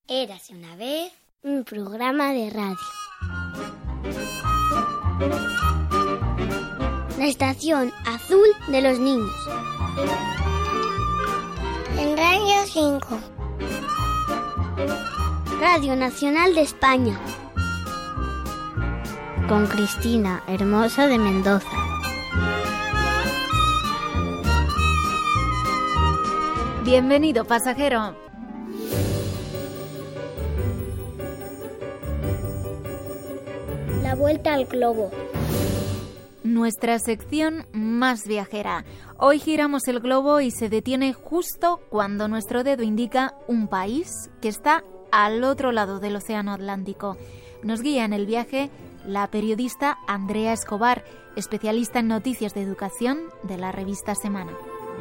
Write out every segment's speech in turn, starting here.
Érase una vez un programa de radio. La estación azul de los niños. En Radio 5. Radio Nacional de España. Con Cristina Hermosa de Mendoza. Bienvenido, pasajero. La vuelta al globo. Nuestra sección más viajera. Hoy giramos el globo y se detiene justo cuando nuestro dedo indica un país que está al otro lado del Océano Atlántico. Nos guía en el viaje la periodista Andrea Escobar, especialista en noticias de educación de la revista Semana.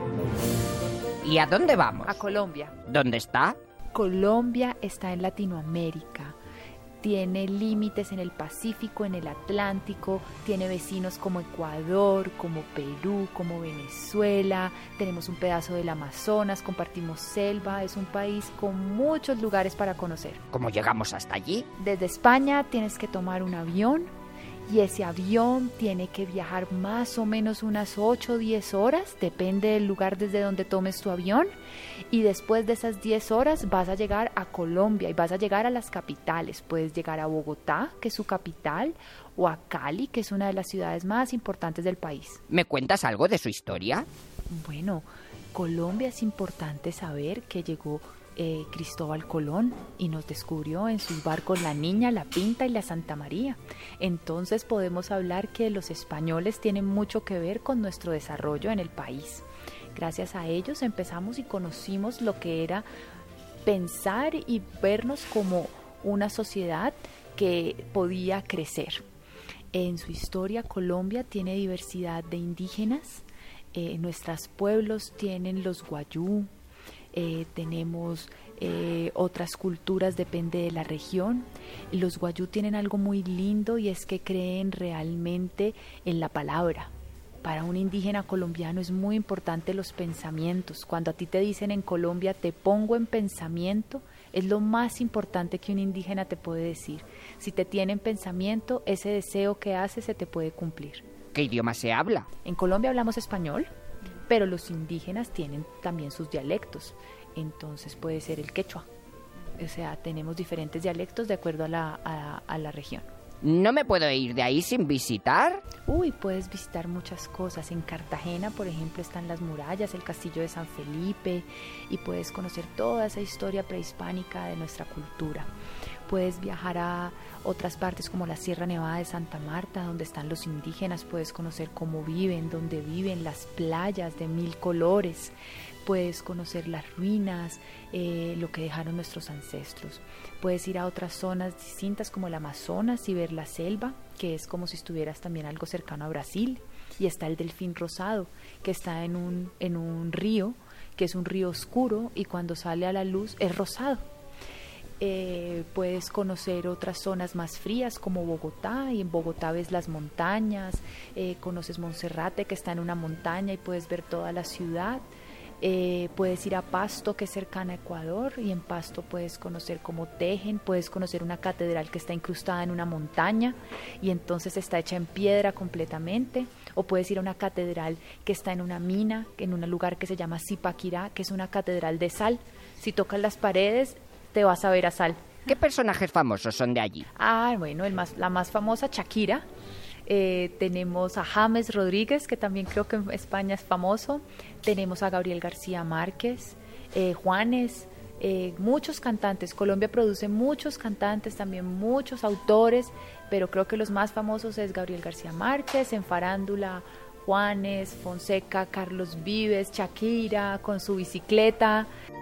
¿Y a dónde vamos? A Colombia. ¿Dónde está? Colombia está en Latinoamérica. Tiene límites en el Pacífico, en el Atlántico, tiene vecinos como Ecuador, como Perú, como Venezuela, tenemos un pedazo del Amazonas, compartimos selva, es un país con muchos lugares para conocer. ¿Cómo llegamos hasta allí? Desde España tienes que tomar un avión y ese avión tiene que viajar más o menos unas 8 o 10 horas, depende del lugar desde donde tomes tu avión, y después de esas 10 horas vas a llegar a Colombia y vas a llegar a las capitales. Puedes llegar a Bogotá, que es su capital, o a Cali, que es una de las ciudades más importantes del país. ¿Me cuentas algo de su historia? Bueno, Colombia es importante saber que llegó Cristóbal Colón y nos descubrió en sus barcos la Niña, la Pinta y la Santa María. Entonces podemos hablar que los españoles tienen mucho que ver con nuestro desarrollo en el país. Gracias a ellos empezamos y conocimos lo que era pensar y vernos como una sociedad que podía crecer. En su historia, Colombia tiene diversidad de indígenas. Nuestros pueblos tienen los guayú. Tenemos otras culturas, depende de la región. Los guayú tienen algo muy lindo y es que creen realmente en la palabra. Para un indígena colombiano es muy importante los pensamientos. Cuando a ti te dicen en Colombia, te pongo en pensamiento, es lo más importante que un indígena te puede decir. Si te tiene en pensamiento, ese deseo que haces se te puede cumplir. ¿Qué idioma se habla? En Colombia hablamos español, pero los indígenas tienen también sus dialectos, entonces puede ser el quechua, o sea, tenemos diferentes dialectos de acuerdo a la región. ¿No me puedo ir de ahí sin visitar? Puedes visitar muchas cosas. En Cartagena, por ejemplo, están las murallas, el castillo de San Felipe, y puedes conocer toda esa historia prehispánica de nuestra cultura. Puedes viajar a otras partes como la Sierra Nevada de Santa Marta, donde están los indígenas, puedes conocer cómo viven, dónde viven, las playas de 1000 colores, puedes conocer las ruinas, lo que dejaron nuestros ancestros. Puedes ir a otras zonas distintas como el Amazonas y ver la selva, que es como si estuvieras también algo cercano a Brasil, y está el delfín rosado, que está en un río, que es un río oscuro, y cuando sale a la luz es rosado. Puedes conocer otras zonas más frías como Bogotá, y en Bogotá ves las montañas, conoces Monserrate, que está en una montaña y puedes ver toda la ciudad. Puedes ir a Pasto, que es cercana a Ecuador, y en Pasto puedes conocer cómo tejen, puedes conocer una catedral que está incrustada en una montaña y entonces está hecha en piedra completamente, o puedes ir a una catedral que está en una mina, en un lugar que se llama Zipaquirá, que es una catedral de sal. Si tocas las paredes te vas a ver a sal. ¿Qué personajes famosos son de allí? Bueno, la más famosa, Shakira. Tenemos a James Rodríguez, que también creo que en España es famoso. Tenemos a Gabriel García Márquez, Juanes, muchos cantantes. Colombia produce muchos cantantes, también muchos autores, pero creo que los más famosos es Gabriel García Márquez, en farándula Juanes, Fonseca, Carlos Vives, Shakira con su bicicleta.